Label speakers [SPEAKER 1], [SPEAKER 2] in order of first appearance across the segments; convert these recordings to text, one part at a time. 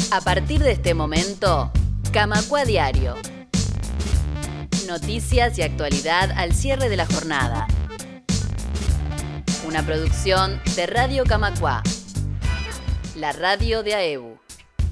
[SPEAKER 1] A partir de este momento, Camacuá Diario. Noticias y actualidad al cierre de la jornada. Una producción de Radio Camacuá, la radio de AEBU.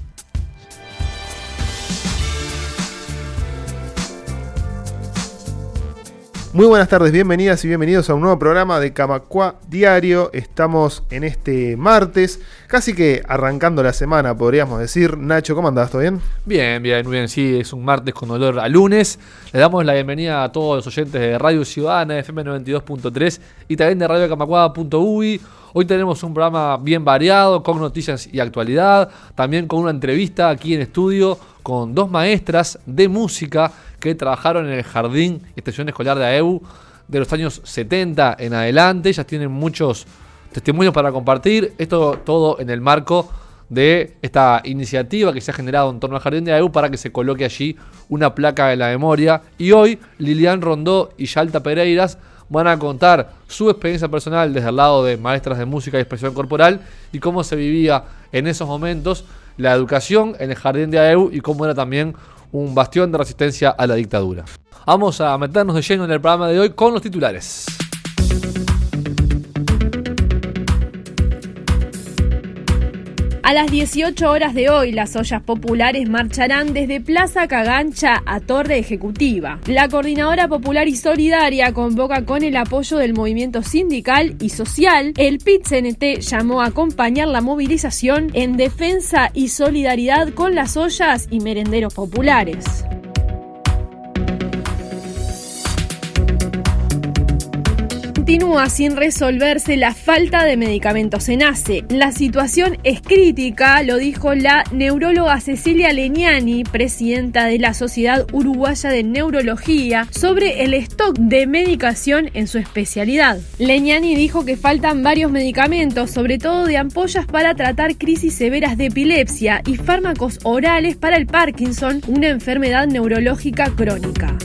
[SPEAKER 2] Muy buenas tardes, bienvenidas y bienvenidos a un nuevo programa de Camacuá Diario. Estamos en este martes, casi que arrancando la semana, podríamos decir. Nacho, ¿cómo andás? ¿Todo bien?
[SPEAKER 3] Bien, muy bien. Sí, es un martes con olor a lunes. Le damos la bienvenida a todos los oyentes de Radio Ciudadana, FM 92.3 y también de radiocamacuá.uy. Hoy tenemos un programa bien variado, con noticias y actualidad, también con una entrevista aquí en estudio con dos maestras de música que trabajaron en el Jardín y Extensión Escolar de AEBU de los años 70 en adelante. Ellas tienen muchos testimonios para compartir, esto todo en el marco de esta iniciativa que se ha generado en torno al Jardín de AEBU para que se coloque allí una placa de la memoria. Y hoy Lilian Rondó y Yalta Pereiras van a contar su experiencia personal desde el lado de maestras de música y expresión corporal y cómo se vivía en esos momentos la educación en el Jardín de AEBU y cómo era también un bastión de resistencia a la dictadura. Vamos a meternos de lleno en el programa de hoy con los titulares.
[SPEAKER 4] A las 18 horas de hoy, las ollas populares marcharán desde Plaza Cagancha a Torre Ejecutiva. La Coordinadora Popular y Solidaria convoca con el apoyo del movimiento sindical y social. El PIT-CNT llamó a acompañar la movilización en defensa y solidaridad con las ollas y merenderos populares. Continúa sin resolverse la falta de medicamentos en ACE. La situación es crítica, lo dijo la neuróloga Cecilia Legnani, presidenta de la Sociedad Uruguaya de Neurología, sobre el stock de medicación en su especialidad. Legnani dijo que faltan varios medicamentos, sobre todo de ampollas para tratar crisis severas de epilepsia y fármacos orales para el Parkinson, una enfermedad neurológica crónica.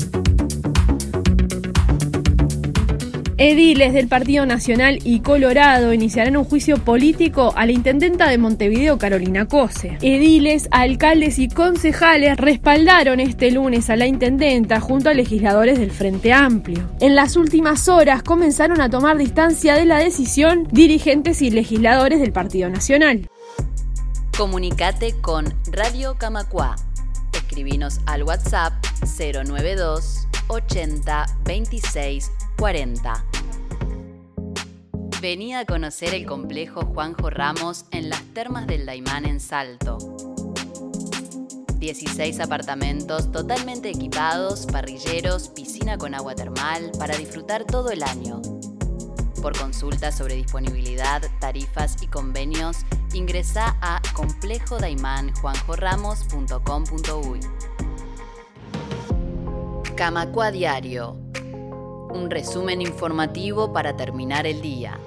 [SPEAKER 4] Ediles del Partido Nacional y Colorado iniciarán un juicio político a la intendenta de Montevideo, Carolina Cose. Ediles, alcaldes y concejales respaldaron este lunes a la intendenta junto a legisladores del Frente Amplio. En las últimas horas comenzaron a tomar distancia de la decisión dirigentes y legisladores del Partido Nacional.
[SPEAKER 1] Comunicate con Radio Camacuá. Escribinos al WhatsApp 092 80 26 40. Vení a conocer el complejo Juanjo Ramos en las Termas del Daymán en Salto. 16 apartamentos totalmente equipados, parrilleros, piscina con agua termal para disfrutar todo el año. Por consultas sobre disponibilidad, tarifas y convenios, ingresá a complejodaimanjuanjoramos.com.uy. Camacuá Diario. Un resumen informativo para terminar el día.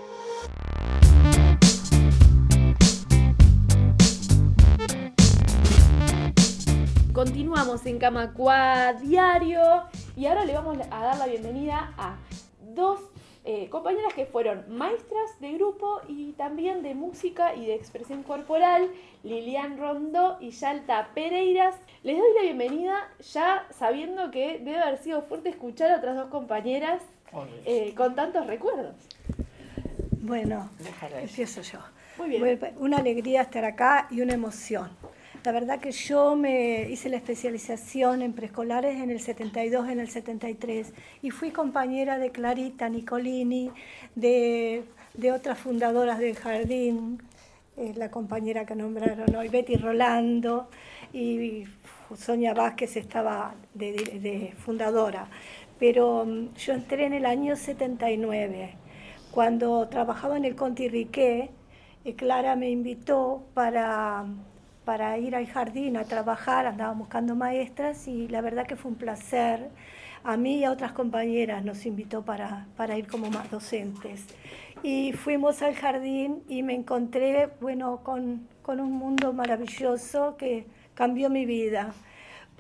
[SPEAKER 4] Continuamos en Camacuá Diario y ahora le vamos a dar la bienvenida a dos compañeras que fueron maestras de grupo y también de música y de expresión corporal, Lilian Rondó y Yalta Pereiras. Les doy la bienvenida ya sabiendo que debe haber sido fuerte escuchar a otras dos compañeras con tantos recuerdos.
[SPEAKER 5] Bueno, empiezo yo.
[SPEAKER 4] Muy bien.
[SPEAKER 5] Una alegría estar acá y una emoción. La verdad que yo me hice la especialización en preescolares en el 72, en el 73 y fui compañera de Clarita Nicolini, de otras fundadoras del jardín, la compañera que nombraron hoy, Betty Rolando, y Sonia Vázquez estaba de fundadora. Pero yo entré en el año 79, cuando trabajaba en el Conti Riquet. Clara me invitó para ir al jardín a trabajar, andaba buscando maestras y la verdad que fue un placer. A mí y a otras compañeras nos invitó para ir como más docentes. Y fuimos al jardín y me encontré, con un mundo maravilloso que cambió mi vida.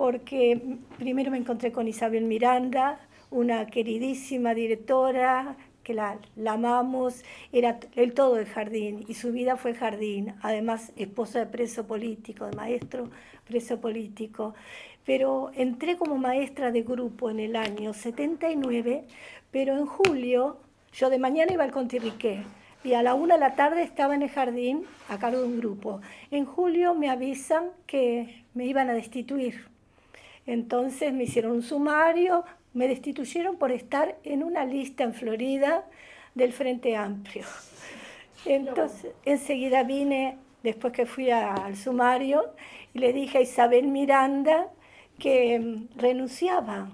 [SPEAKER 5] Porque primero me encontré con Isabel Miranda, una queridísima directora que la amamos, era el todo el jardín y su vida fue jardín, además esposa de preso político, de maestro preso político. Pero entré como maestra de grupo en el año 79, pero en julio, yo de mañana iba al Contirriqué y a la 1 de la tarde estaba en el jardín a cargo de un grupo. En julio me avisan que me iban a destituir. Entonces me hicieron un sumario, me destituyeron por estar en una lista en Florida del Frente Amplio. Entonces enseguida vine, después que fui al sumario, y le dije a Isabel Miranda que renunciaba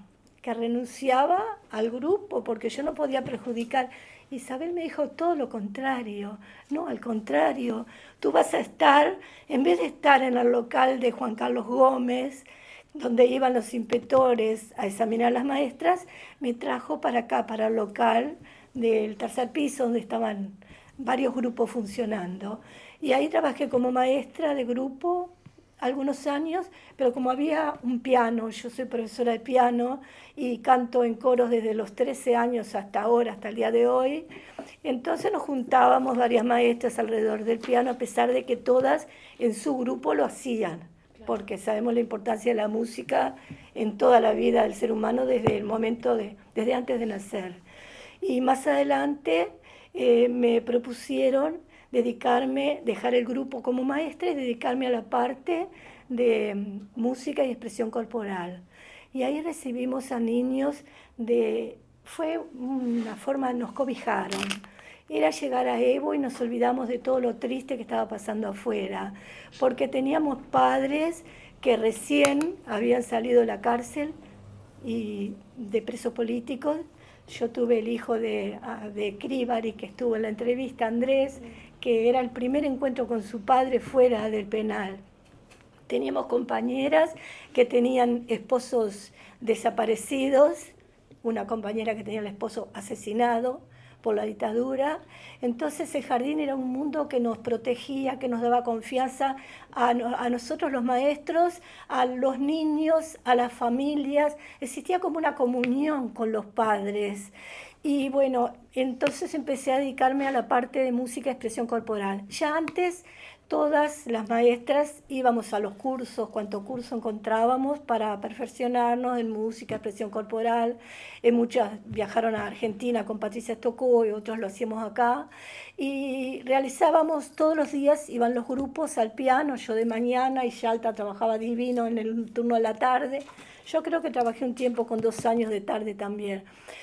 [SPEAKER 5] al grupo porque yo no podía perjudicar. Isabel me dijo todo lo contrario, no, al contrario, tú vas a estar, en vez de estar en el local de Juan Carlos Gómez, donde iban los inspectores a examinar a las maestras, me trajo para acá, para el local del tercer piso, donde estaban varios grupos funcionando. Y ahí trabajé como maestra de grupo algunos años, pero como había un piano, yo soy profesora de piano y canto en coros desde los 13 años hasta ahora, hasta el día de hoy, entonces nos juntábamos varias maestras alrededor del piano, a pesar de que todas en su grupo lo hacían, porque sabemos la importancia de la música en toda la vida del ser humano desde el momento desde antes de nacer. Y más adelante me propusieron dejar el grupo como maestra y dedicarme a la parte de música y expresión corporal. Y ahí recibimos a niños fue una forma, nos cobijaron. Era llegar a Evo y nos olvidamos de todo lo triste que estaba pasando afuera, porque teníamos padres que recién habían salido de la cárcel y de presos políticos. Yo tuve el hijo de Cribari, que estuvo en la entrevista, Andrés, que era el primer encuentro con su padre fuera del penal. Teníamos compañeras que tenían esposos desaparecidos, una compañera que tenía el esposo asesinado por la dictadura. Entonces el jardín era un mundo que nos protegía, que nos daba confianza a nosotros los maestros, a los niños, a las familias. Existía como una comunión con los padres. Y bueno, entonces empecé a dedicarme a la parte de música y expresión corporal. Ya antes todas las maestras íbamos a los cursos, cuanto curso encontrábamos para perfeccionarnos en música, expresión corporal. Muchas viajaron a Argentina con Patricia Estocó y otros lo hacíamos acá. Y realizábamos todos los días, iban los grupos al piano, yo de mañana y Yalta trabajaba divino en el turno de la tarde. Yo creo que trabajé un tiempo con 2 años de tarde también.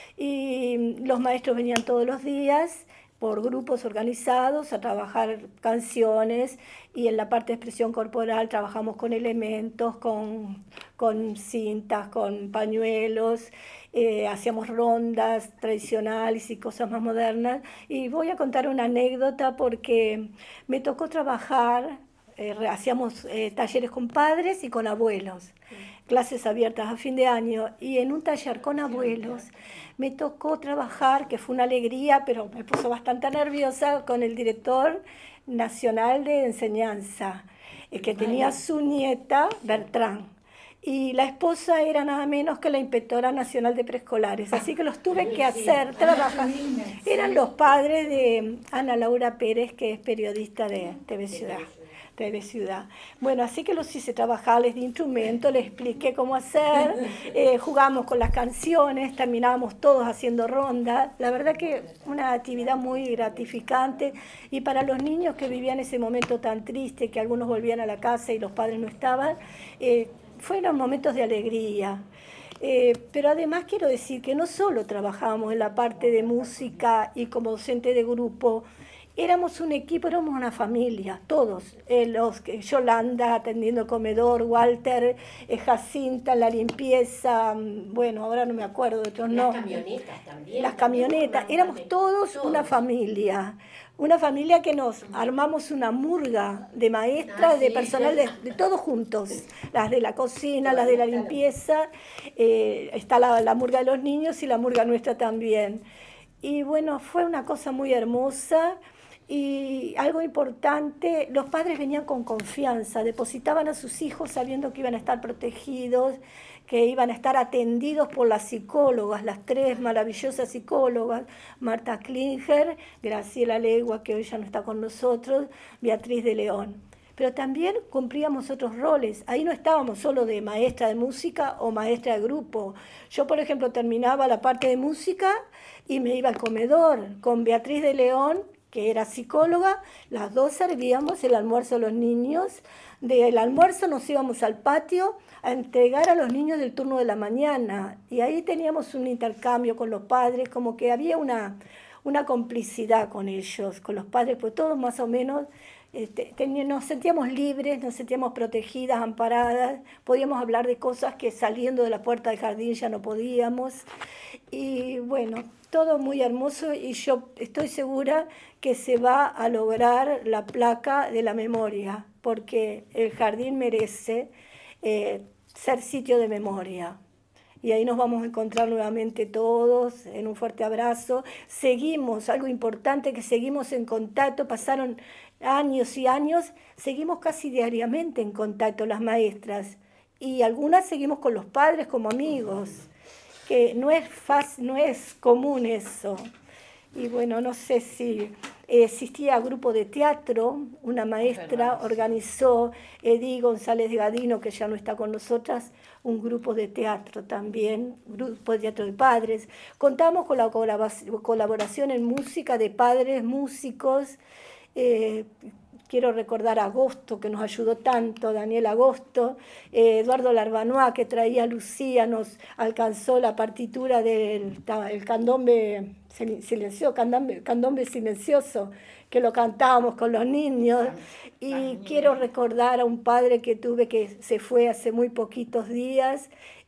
[SPEAKER 5] Y los maestros venían todos los días por grupos organizados a trabajar canciones, y en la parte de expresión corporal trabajamos con elementos, con cintas, con pañuelos, hacíamos rondas tradicionales y cosas más modernas. Y voy a contar una anécdota porque me tocó trabajar, hacíamos talleres con padres y con abuelos, clases abiertas a fin de año, y en un taller con abuelos me tocó trabajar, que fue una alegría, pero me puso bastante nerviosa, con el director nacional de enseñanza, que tenía su nieta, Bertrán, y la esposa era nada menos que la inspectora nacional de preescolares, así que los tuve que hacer trabajar. Eran los padres de Ana Laura Pérez, que es periodista de TV Ciudad. Bueno, así que los hice trabajar, les di instrumentos, les expliqué cómo hacer, jugamos con las canciones, terminábamos todos haciendo ronda. La verdad que una actividad muy gratificante, y para los niños que vivían ese momento tan triste, que algunos volvían a la casa y los padres no estaban, fueron momentos de alegría. Pero además quiero decir que no solo trabajábamos en la parte de música y como docente de grupo, éramos un equipo, éramos una familia, todos. Yolanda atendiendo el comedor, Walter, Jacinta en la limpieza, bueno, ahora no me acuerdo de otros nombres.
[SPEAKER 6] Las camionetas también.
[SPEAKER 5] Las camionetas, éramos todos una familia. Una familia que nos armamos una murga de maestras, de personal, de todos juntos. Las de la cocina, las de la limpieza, está la murga de los niños y la murga nuestra también. Y bueno, fue una cosa muy hermosa. Y algo importante, los padres venían con confianza, depositaban a sus hijos sabiendo que iban a estar protegidos, que iban a estar atendidos por las psicólogas, las 3 maravillosas psicólogas, Marta Klinger, Graciela Legua, que hoy ya no está con nosotros, Beatriz de León. Pero también cumplíamos otros roles. Ahí no estábamos solo de maestra de música o maestra de grupo. Yo, por ejemplo, terminaba la parte de música y me iba al comedor con Beatriz de León, que era psicóloga. Las dos servíamos el almuerzo a los niños. Del almuerzo nos íbamos al patio a entregar a los niños del turno de la mañana. Y ahí teníamos un intercambio con los padres, como que había una complicidad con ellos, con los padres, pues todos más o menos nos sentíamos libres, nos sentíamos protegidas, amparadas, podíamos hablar de cosas que saliendo de la puerta del jardín ya no podíamos. Y bueno, todo muy hermoso, y yo estoy segura que se va a lograr la placa de la memoria, porque el jardín merece ser sitio de memoria. Y ahí nos vamos a encontrar nuevamente todos en un fuerte abrazo. Seguimos, algo importante, que seguimos en contacto, pasaron años y años, seguimos casi diariamente en contacto las maestras, y algunas seguimos con los padres como amigos, que no es fácil, no es común eso. Y bueno, no sé si existía grupo de teatro, una maestra organizó, Edith González de Gadino, que ya no está con nosotras, un grupo de teatro también, grupo de teatro de padres. Contamos con la colaboración en música de padres, músicos. Quiero recordar a Agosto, que nos ayudó tanto, Daniel Agosto, Eduardo Larbanois, que traía a Lucía, nos alcanzó la partitura del candombe silencioso, candombe silencioso, que lo cantábamos con los niños. Y quiero recordar a un padre que tuve, que se fue hace muy poquitos días,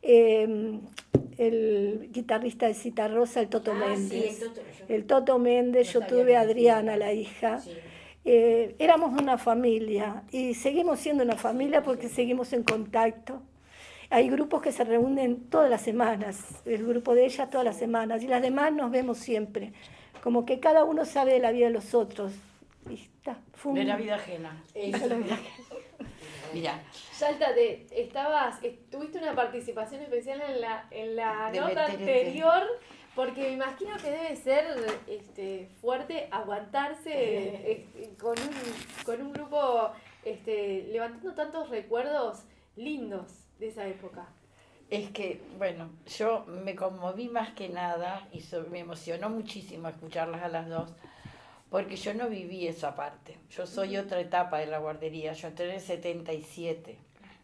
[SPEAKER 5] el guitarrista de Citarrosa, el Toto Méndez. Sí, el Toto Méndez, yo tuve a Adriana, la hija. Sí. Éramos una familia y seguimos siendo una familia porque seguimos en contacto. Hay grupos que se reúnen todas las semanas, el grupo de ellas todas las semanas, y las demás nos vemos siempre, como que cada uno sabe de la vida de los otros. Y está,
[SPEAKER 6] de la vida ajena.
[SPEAKER 4] Mira, Salta, tuviste una participación especial en la nota anterior, porque me imagino que debe ser fuerte aguantarse con un grupo levantando tantos recuerdos lindos de esa época.
[SPEAKER 6] Es que, bueno, yo me conmoví más que nada y me emocionó muchísimo escucharlas a las dos, porque yo no viví esa parte. Yo soy otra etapa de la guardería. Yo entré en el 77.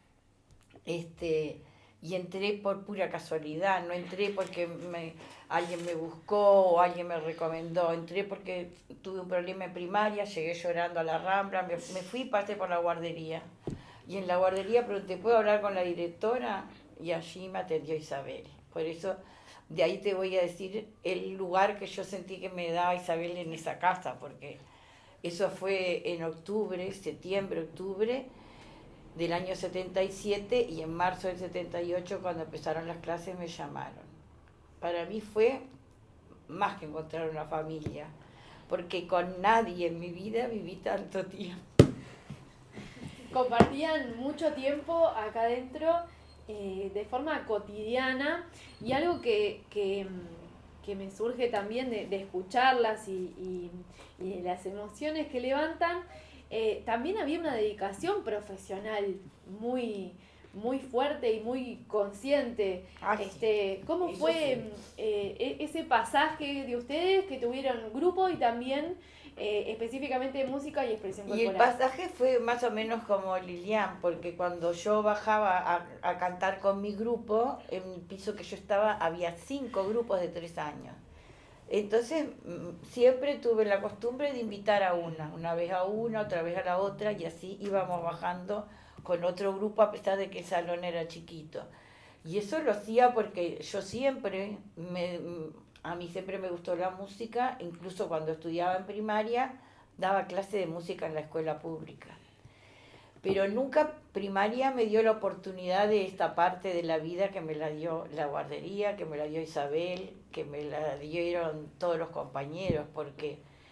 [SPEAKER 6] Y entré por pura casualidad. No entré porque alguien me buscó o alguien me recomendó. Entré porque tuve un problema en primaria, llegué llorando a la Rambla, me fui y pasé por la guardería. Y en la guardería pregunté, ¿puedo hablar con la directora? Y allí me atendió Isabel. Por eso, de ahí te voy a decir el lugar que yo sentí que me daba Isabel en esa casa, porque eso fue en septiembre, octubre del año 77, y en marzo del 78, cuando empezaron las clases, me llamaron. Para mí fue más que encontrar una familia, porque con nadie en mi vida viví tanto tiempo.
[SPEAKER 4] Compartían mucho tiempo acá adentro, de forma cotidiana, y algo que me surge también de escucharlas y de las emociones que levantan, también había una dedicación profesional muy, muy fuerte y muy consciente. ¿Cómo fue ese pasaje de ustedes que tuvieron grupo y también específicamente música y expresión corporal?
[SPEAKER 6] Y el pasaje fue más o menos como Lilian, porque cuando yo bajaba a cantar con mi grupo, en el piso que yo estaba había 5 grupos de 3 años. Entonces siempre tuve la costumbre de invitar a una vez a una, otra vez a la otra, y así íbamos bajando con otro grupo a pesar de que el salón era chiquito. Y eso lo hacía porque yo siempre, a mí siempre me gustó la música, incluso cuando estudiaba en primaria, daba clase de música en la escuela pública. Pero nunca primaria me dio la oportunidad de esta parte de la vida que me la dio la guardería, que me la dio Isabel, que me la dieron todos los compañeros, porque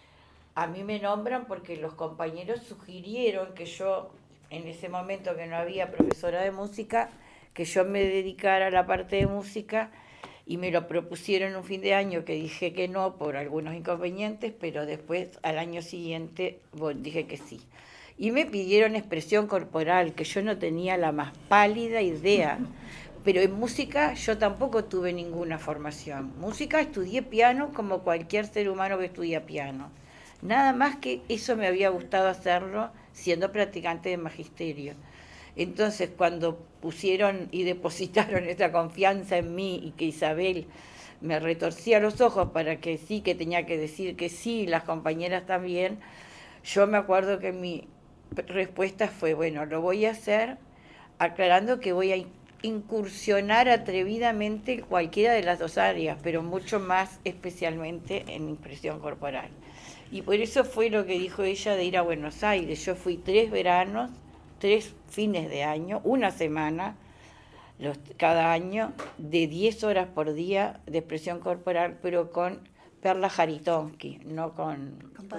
[SPEAKER 6] a mí me nombran porque los compañeros sugirieron que yo, en ese momento que no había profesora de música, que yo me dedicara a la parte de música, y me lo propusieron un fin de año que dije que no por algunos inconvenientes, pero después al año siguiente dije que sí. Y me pidieron expresión corporal, que yo no tenía la más pálida idea, pero en música yo tampoco tuve ninguna formación. Música estudié piano como cualquier ser humano que estudia piano. Nada más que eso me había gustado hacerlo siendo practicante de magisterio. Entonces, cuando pusieron y depositaron esta confianza en mí y que Isabel me retorcía los ojos para que sí, que tenía que decir que sí, las compañeras también, yo me acuerdo que mi respuesta fue, bueno, lo voy a hacer aclarando que voy a incursionar atrevidamente en cualquiera de las dos áreas, pero mucho más especialmente en impresión corporal. Y por eso fue lo que dijo ella de ir a Buenos Aires. Yo fui 3 veranos, 3 fines de año, una semana, cada año, de 10 horas por día de expresión corporal, pero con Perla Jaritonski, no con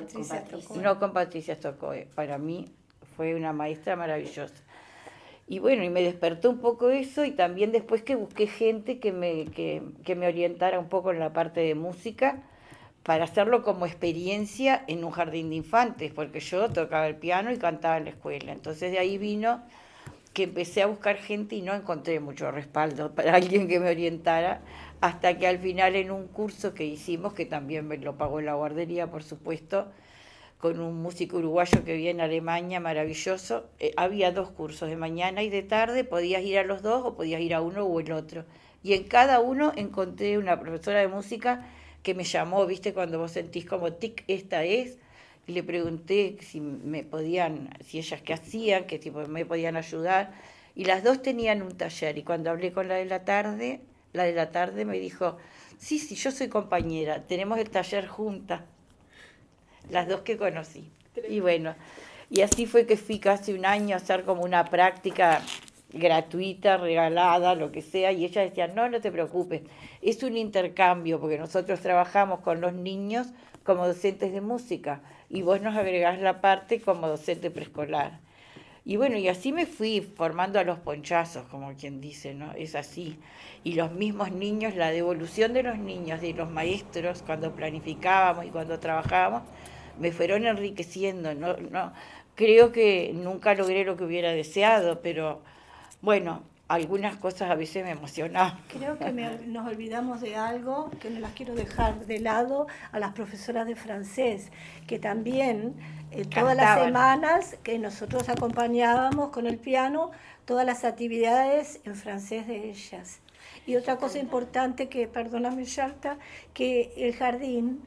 [SPEAKER 6] Patricia Stokoe. Para mí fue una maestra maravillosa. Y bueno, y me despertó un poco eso, y también después que busqué gente que me orientara un poco en la parte de música, para hacerlo como experiencia en un jardín de infantes, porque yo tocaba el piano y cantaba en la escuela. Entonces de ahí vino que empecé a buscar gente y no encontré mucho respaldo para alguien que me orientara, hasta que al final en un curso que hicimos, que también me lo pagó la guardería, por supuesto, con un músico uruguayo que vive en Alemania, maravilloso, había 2 cursos, de mañana y de tarde, podías ir a los 2 o podías ir a uno o el otro. Y en cada uno encontré una profesora de música que me llamó, viste, cuando vos sentís como tic, esta es, y le pregunté si me podían, si ellas qué hacían, qué tipo me podían ayudar, y las 2 tenían un taller, y cuando hablé con la de la tarde me dijo, sí, yo soy compañera, tenemos el taller juntas, las 2 que conocí. Y bueno, y así fue que fui casi un año a hacer como una práctica gratuita, regalada, lo que sea, y ella decía, no te preocupes, es un intercambio, porque nosotros trabajamos con los niños como docentes de música, y vos nos agregás la parte como docente preescolar. Y bueno, y así me fui formando a los ponchazos, como quien dice, ¿no? Es así. Y los mismos niños, la devolución de los niños, de los maestros, cuando planificábamos y cuando trabajábamos, me fueron enriqueciendo. No, creo que nunca logré lo que hubiera deseado, pero bueno, algunas cosas a veces me emocionaban.
[SPEAKER 5] Creo que nos olvidamos de algo, que no las quiero dejar de lado, a las profesoras de francés, que también todas las semanas que nosotros acompañábamos con el piano, todas las actividades en francés de ellas. Y otra cosa importante que, perdóname Yarta, que el jardín...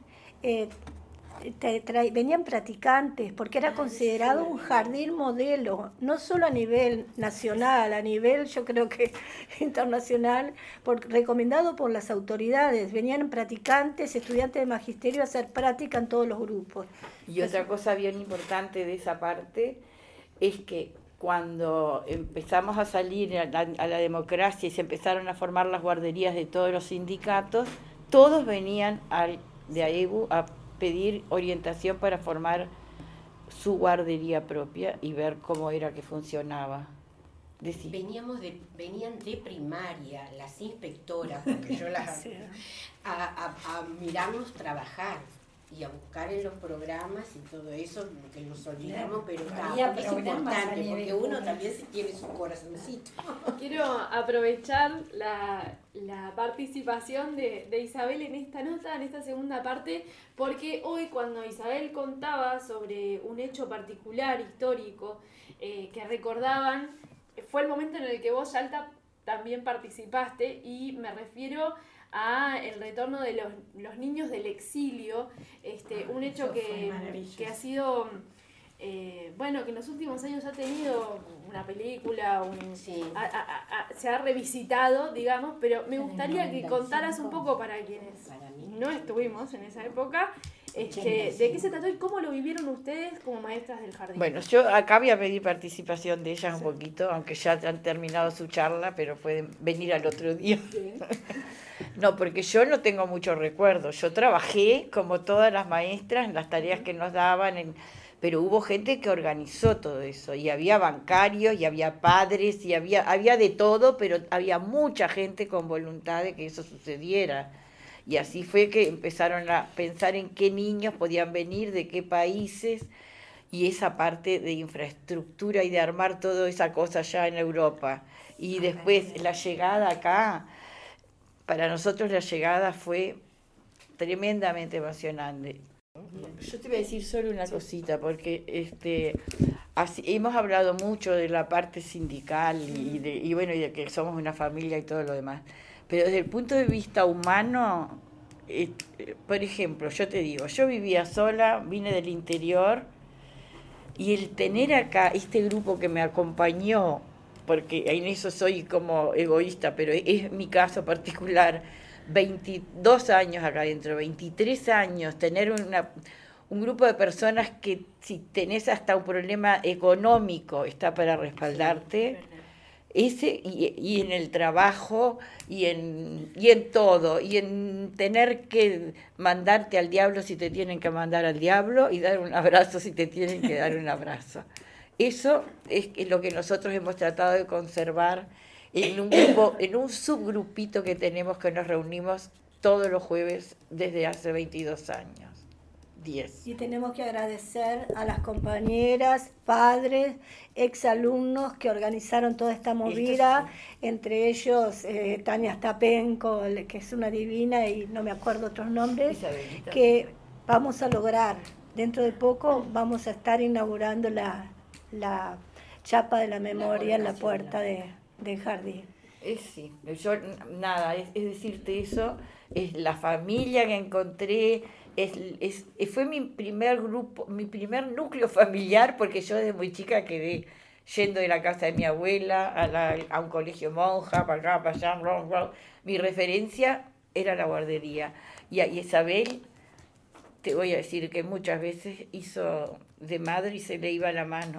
[SPEAKER 5] venían practicantes, porque era considerado un jardín modelo, no solo a nivel nacional, a nivel yo creo que internacional, recomendado por las autoridades. Venían practicantes, estudiantes de magisterio a hacer práctica en todos los grupos.
[SPEAKER 6] Y otra cosa bien importante de esa parte es que cuando empezamos a salir a la democracia y se empezaron a formar las guarderías de todos los sindicatos, todos venían de AEBU a pedir orientación para formar su guardería propia y ver cómo era que funcionaba.
[SPEAKER 7] Venían de primaria, las inspectoras, porque yo las a mirarnos trabajar y a buscar en los programas y todo eso, que nos olvidamos, pero es importante, porque uno también tiene su corazoncito.
[SPEAKER 4] Quiero aprovechar la participación de Isabel en esta nota, en esta segunda parte, porque hoy cuando Isabel contaba sobre un hecho particular, histórico, que recordaban, fue el momento en el que vos, Yalta, también participaste, y me refiero a el retorno de los niños del exilio, un hecho que ha sido, que en los últimos años ha tenido una película, se ha revisitado, digamos, pero me gustaría que contaras un poco para quienes no estuvimos en esa época, ¿De qué se trató y cómo lo vivieron ustedes como maestras del jardín?
[SPEAKER 6] Bueno, yo acá voy a pedir participación de ellas un poquito, aunque ya han terminado su charla, pero pueden venir al otro día. Sí. No, porque yo no tengo muchos recuerdos. Yo trabajé, como todas las maestras, en las tareas que nos daban, pero hubo gente que organizó todo eso, y había bancarios, y había padres, y había de todo, pero había mucha gente con voluntad de que eso sucediera. Y así fue que empezaron a pensar en qué niños podían venir, de qué países, y esa parte de infraestructura y de armar toda esa cosa ya en Europa. Y después la llegada acá, para nosotros la llegada fue tremendamente emocionante. Yo te voy a decir solo una cosita, porque hemos hablado mucho de la parte sindical y de que somos una familia y todo lo demás. Pero desde el punto de vista humano, por ejemplo, yo te digo, yo vivía sola, vine del interior, y el tener acá este grupo que me acompañó, porque en eso soy como egoísta, pero es mi caso particular, 22 años acá adentro, 23 años, tener un grupo de personas que si tenés hasta un problema económico está para respaldarte, y en el trabajo y en todo, y en tener que mandarte al diablo si te tienen que mandar al diablo, y dar un abrazo si te tienen que dar un abrazo. Eso es lo que nosotros hemos tratado de conservar en un grupo, en un subgrupito que tenemos, que nos reunimos todos los jueves desde hace 22 años. 10.
[SPEAKER 5] Y tenemos que agradecer a las compañeras, padres, exalumnos que organizaron toda esta movida, entre ellos Tania Stapenko, que es una divina, y no me acuerdo otros nombres, Isabelita. Que vamos a lograr, dentro de poco vamos a estar inaugurando la chapa de la memoria en la puerta del jardín.
[SPEAKER 6] Sí, yo nada, es decirte eso, es la familia que encontré. Fue mi primer grupo, mi primer núcleo familiar, porque yo desde muy chica quedé yendo de la casa de mi abuela a un colegio monja, para acá, para allá, mi referencia era la guardería. Y a Isabel, te voy a decir que muchas veces hizo de madre y se le iba la mano.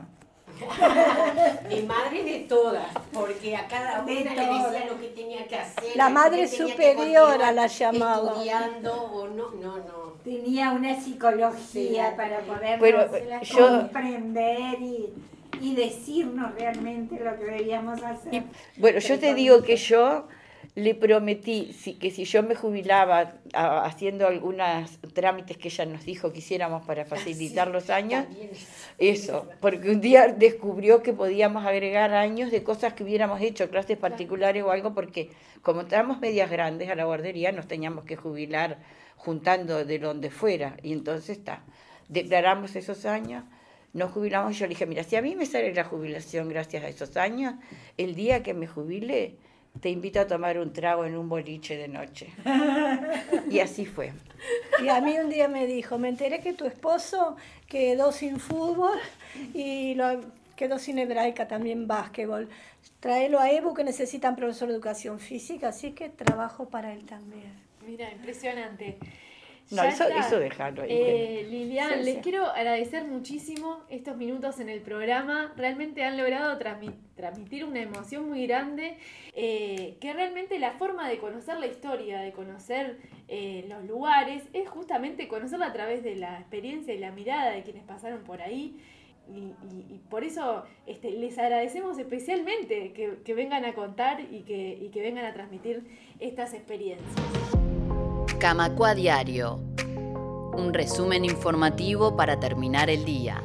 [SPEAKER 7] De madre de todas, porque a cada una le decía lo que tenía que hacer.
[SPEAKER 5] La madre superiora la llamaba.
[SPEAKER 7] Estudiando o no.
[SPEAKER 8] Tenía una psicología para poder comprender y decirnos realmente lo que debíamos hacer.
[SPEAKER 6] Yo te digo que yo le prometí que si yo me jubilaba haciendo algunos trámites que ella nos dijo que hiciéramos para facilitar los años, eso, porque un día descubrió que podíamos agregar años de cosas que hubiéramos hecho, clases particulares o algo, porque como estábamos medias grandes a la guardería, nos teníamos que jubilar juntando de donde fuera, y entonces declaramos esos años, nos jubilamos, y yo le dije, mira, si a mí me sale la jubilación gracias a esos años, el día que me jubile, te invito a tomar un trago en un boliche de noche. Y así fue.
[SPEAKER 5] Y a mí un día me dijo, me enteré que tu esposo quedó sin fútbol y quedó sin hebraica, también básquetbol. Tráelo a Ebu, que necesitan profesor de educación física, así que trabajo para él también.
[SPEAKER 4] Mira, impresionante.
[SPEAKER 6] No, eso déjalo ahí.
[SPEAKER 4] Lilian, les quiero agradecer muchísimo estos minutos en el programa. Realmente han logrado transmitir una emoción muy grande, que realmente la forma de conocer la historia, de conocer los lugares, es justamente conocerla a través de la experiencia y la mirada de quienes pasaron por ahí. Y por eso les agradecemos especialmente que vengan a contar y que vengan a transmitir estas experiencias.
[SPEAKER 1] Camacuá Diario, un resumen informativo para terminar el día.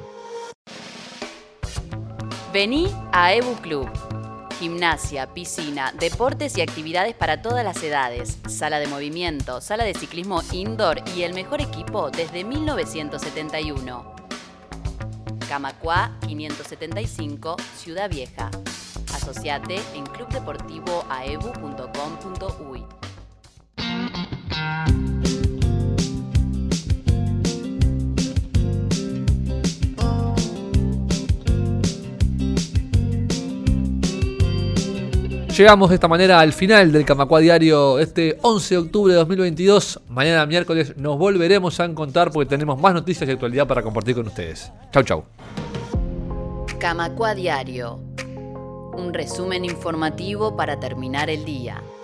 [SPEAKER 1] Vení a Ebu Club. Gimnasia, piscina, deportes y actividades para todas las edades, sala de movimiento, sala de ciclismo indoor y el mejor equipo desde 1971. Camacuá 575, Ciudad Vieja. Asociate en clubdeportivoaebu.com.uy.
[SPEAKER 3] Llegamos de esta manera al final del Camacuá Diario este 11 de octubre de 2022. Mañana miércoles nos volveremos a encontrar porque tenemos más noticias y actualidad para compartir con ustedes. Chau, chau.
[SPEAKER 1] Camacuá Diario. Un resumen informativo para terminar el día.